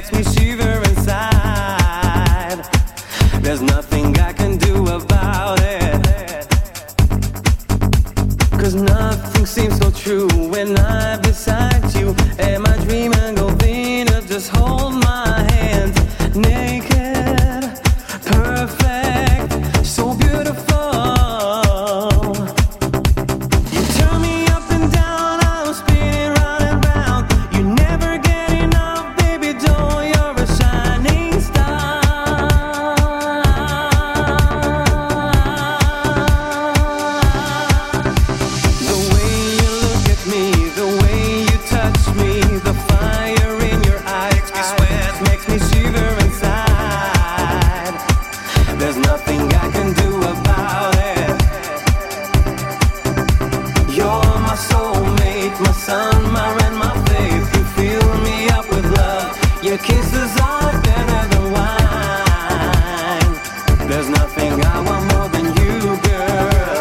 makes me shiver inside. There's nothing I can do about it, 'cause nothing seems so true when I'm beside you. Am I dreaming, Govinda? Just hold my hand. Naked, perfect, so beautiful. You turn me up and down, I'm spinning round and round. You never get enough, baby doll, you're a shining star. The way you look at me, the way you touch me, the fire in your eyes makes me shiver inside. There's nothing I can do about it. You're my soulmate, my sun, my rain, my faith. You fill me up with love. Your kisses are better than wine. There's nothing I want more than you, girl.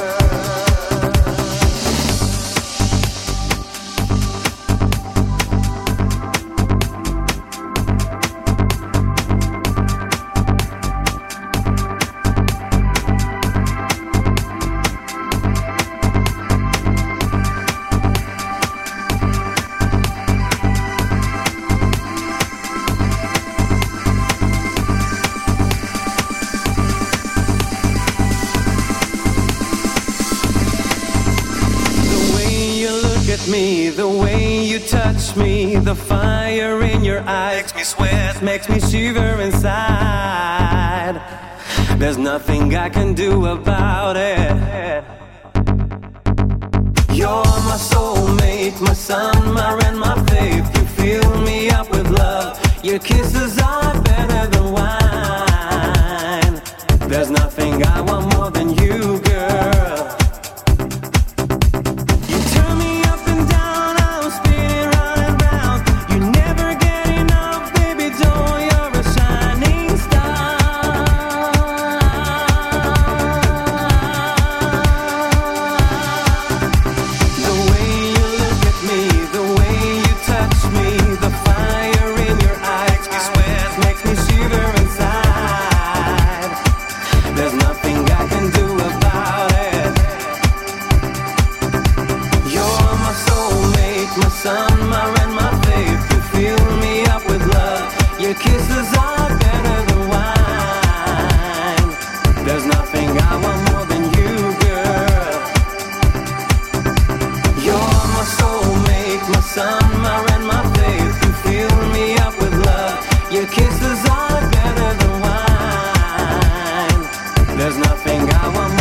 Me, the way you touch me, the fire in your eyes makes me sweat, makes me shiver inside. There's nothing I can do about it. You're my soulmate, my sun, my rain, my faith. You fill me up with love. Your kisses are better than wine. There's nothing I want more than you, girl. Sun, my rain, my faith. You fill me up with love. Your kisses are better than wine. There's nothing I want more than you, girl. You're my soulmate, my sun, my rain, my faith. You fill me up with love. Your kisses are better than wine. There's nothing I want more.